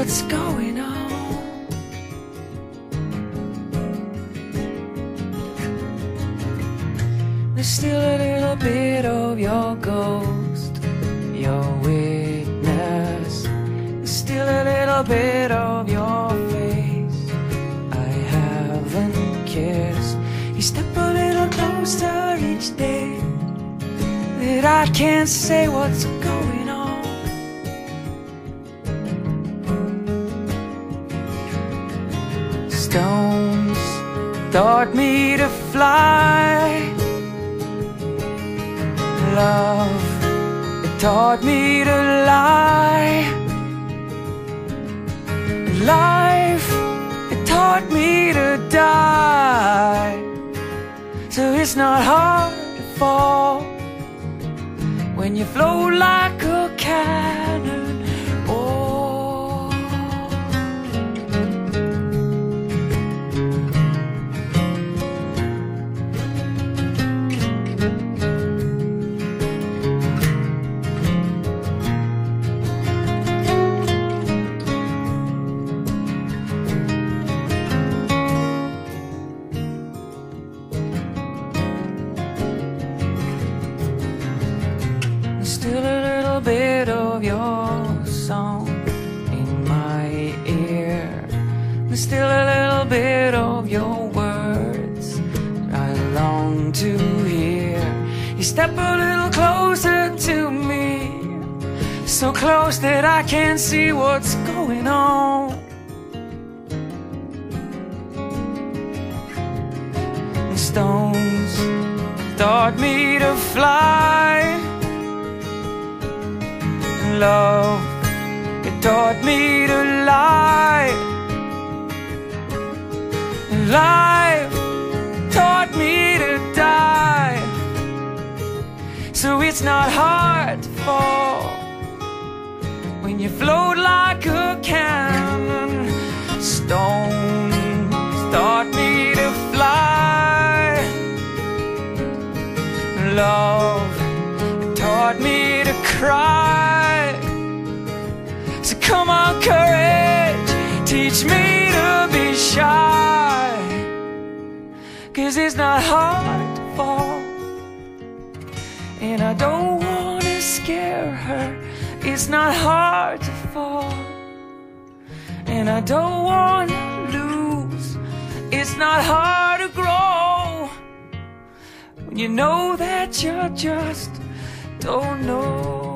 what's going on. There's still a little bit of your ghost, your witness. There's still a little bit of your face I haven't kissed. You step a little closer each day, that I can't say what's going on. Stones taught me to fly. Love, it taught me to lie. Life, it taught me to die. So it's not hard to fall when you float like a cannon. Oh, still a little bit of your song in my ear. There's still a little bit of your words I long to hear. You step a little closer to me, so close that I can't see what's going on. And stones taught me to fly. Love, it taught me to lie. Life taught me to die. So it's not hard to fall when you float like a cannon. Stones taught me to fly. Love, it taught me to cry. So come on, courage, teach me to be shy. 'Cause it's not hard to fall, and I don't wanna scare her. It's not hard to fall, and I don't wanna lose. It's not hard to grow when you know that you just don't know.